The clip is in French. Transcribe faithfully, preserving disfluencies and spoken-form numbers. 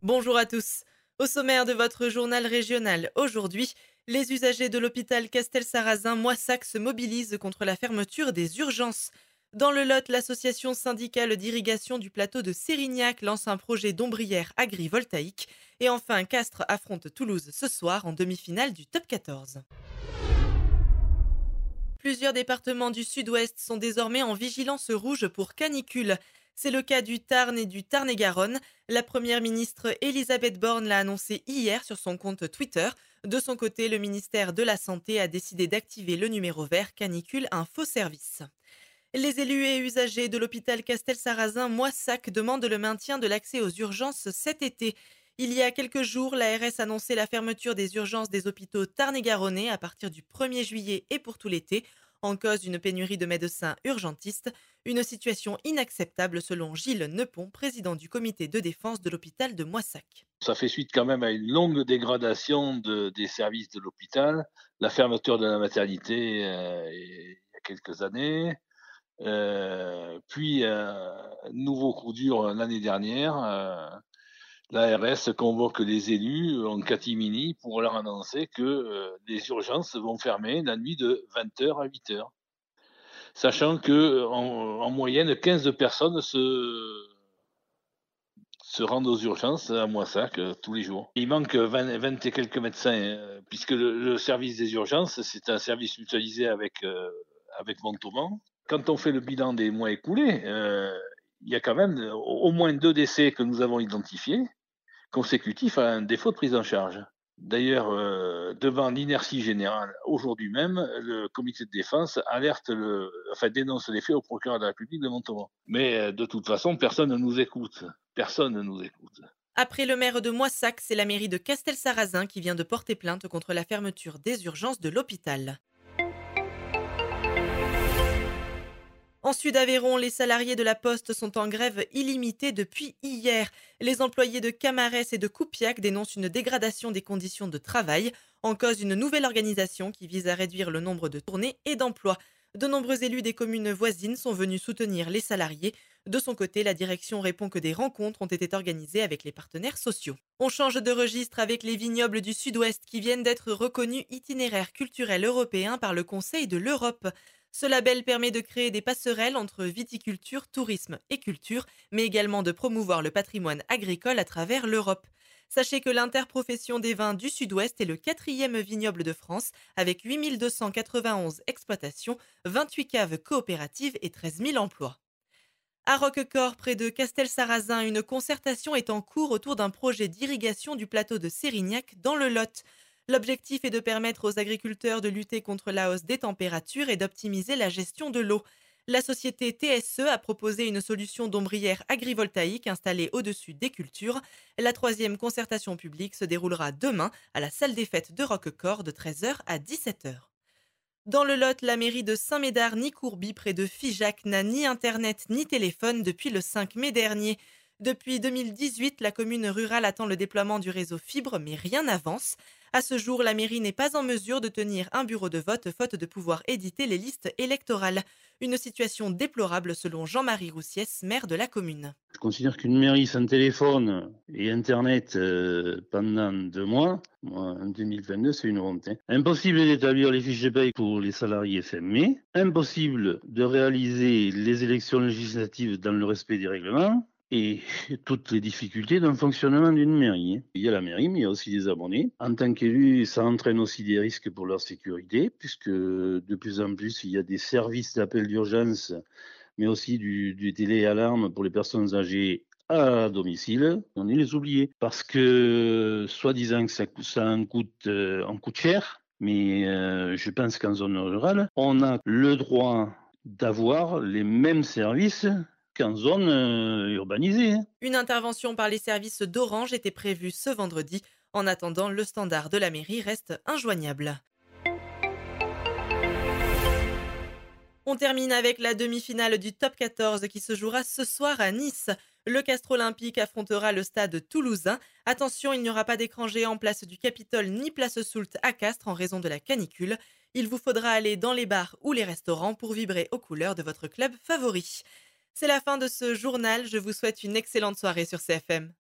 Bonjour à tous. Au sommaire de votre journal régional, aujourd'hui, les usagers de l'hôpital Castel-Sarrazin-Moissac se mobilisent contre la fermeture des urgences. Dans le Lot, l'association syndicale d'irrigation du plateau de Sérignac lance un projet d'ombrière agrivoltaïque. Et enfin, Castres affronte Toulouse ce soir en demi-finale du top quatorze. Plusieurs départements du sud-ouest sont désormais en vigilance rouge pour canicule. C'est le cas du Tarn et du Tarn-et-Garonne. La première ministre Elisabeth Borne l'a annoncé hier sur son compte Twitter. De son côté, le ministère de la Santé a décidé d'activer le numéro vert canicule Info Service. Les élus et usagers de l'hôpital Castel-Sarrazin-Moissac demandent le maintien de l'accès aux urgences cet été. Il y a quelques jours, l'A R S annonçait la fermeture des urgences des hôpitaux tarn-et-garonnais à partir du premier juillet et pour tout l'été, en cause d'une pénurie de médecins urgentistes, une situation inacceptable selon Gilles Nepon, président du comité de défense de l'hôpital de Moissac. Ça fait suite quand même à une longue dégradation de des services de l'hôpital, la fermeture de la maternité, heu, il y a quelques années, heu, puis un nouveau coup dur l'année dernière, heu, l'A R S convoque les élus en catimini pour leur annoncer que, heu, les urgences vont fermer la nuit de vingt heures à huit heures, sachant qu'en en moyenne quinze personnes se se rendent aux urgences à Moissac, heu, tous les jours. Il manque vingt, vingt et quelques médecins, heu, puisque le le service des urgences, c'est un service mutualisé avec, heu, avec Montauban. Quand on fait le bilan des mois écoulés, heu, il y a quand même, heu, au au moins deux décès que nous avons identifiés, consécutifs à un défaut de prise en charge. D'ailleurs, heu, devant l'inertie générale, aujourd'hui même, le comité de défense alerte le enfin dénonce les faits au procureur de la République de Montauban. Mais, heu, de toute façon, personne ne nous écoute. Personne ne nous écoute. Après le maire de Moissac, c'est la mairie de Castel-Sarrazin qui vient de porter plainte contre la fermeture des urgences de l'hôpital. En Sud-Aveyron, les salariés de la Poste sont en grève illimitée depuis hier. Les employés de Camarès et de Coupiac dénoncent une dégradation des conditions de travail, en cause d'une nouvelle organisation qui vise à réduire le nombre de tournées et d'emplois. De nombreux élus des communes voisines sont venus soutenir les salariés. De son côté, la direction répond que des rencontres ont été organisées avec les partenaires sociaux. On change de registre avec les vignobles du Sud-Ouest qui viennent d'être reconnus itinéraires culturels européens par le Conseil de l'Europe. Ce label permet de créer des passerelles entre viticulture, tourisme et culture, mais également de promouvoir le patrimoine agricole à travers l'Europe. Sachez que l'interprofession des vins du Sud-Ouest est le quatrième vignoble de France, avec huit mille deux cent quatre-vingt-onze exploitations, vingt-huit caves coopératives et treize mille emplois. À Roquecorps, près de Castel-Sarrazin, une concertation est en cours autour d'un projet d'irrigation du plateau de Sérignac dans le Lot. L'objectif est de permettre aux agriculteurs de lutter contre la hausse des températures et d'optimiser la gestion de l'eau. La société T S E a proposé une solution d'ombrière agrivoltaïque installée au-dessus des cultures. La troisième concertation publique se déroulera demain à la salle des fêtes de Roquecorps de treize heures à dix-sept heures. Dans le Lot, la mairie de Saint-Médard-Nicourby, près de Figeac, n'a ni internet ni téléphone depuis le cinq mai dernier. Depuis deux mille dix-huit, la commune rurale attend le déploiement du réseau fibre, mais rien n'avance. À ce jour, la mairie n'est pas en mesure de tenir un bureau de vote, faute de pouvoir éditer les listes électorales. Une situation déplorable selon Jean-Marie Roussiès, maire de la commune. Je considère qu'une mairie sans téléphone et internet, heu, pendant deux mois, moi en deux mille vingt-deux, c'est une honte, hein. Impossible d'établir les fiches de paie pour les salariés fin mai, impossible de réaliser les élections législatives dans le respect des règlements et toutes les difficultés d'un fonctionnement d'une mairie, hein. Il y a la mairie, mais il y a aussi des abonnés. En tant qu'élu, ça entraîne aussi des risques pour leur sécurité puisque de plus en plus, il y a des services d'appel d'urgence, mais aussi du du téléalarme pour les personnes âgées à domicile. On est les oubliés parce que soi-disant que ça cou ça en coûte, heu, en coûte cher, mais heu, je pense qu'en zone rurale, on a le droit d'avoir les mêmes services qu'en zone, heu, urbanisée, hein. Une intervention par les services d'Orange était prévue ce vendredi. En attendant, le standard de la mairie reste injoignable. On termine avec la demi-finale du top quatorze qui se jouera ce soir à Nice. Le Castre Olympique affrontera le stade toulousain. Attention, il n'y aura pas d'écran géant place du Capitole ni place Soult à Castres en raison de la canicule. Il vous faudra aller dans les bars ou les restaurants pour vibrer aux couleurs de votre club favori. C'est la fin de ce journal. Je vous souhaite une excellente soirée sur C F M.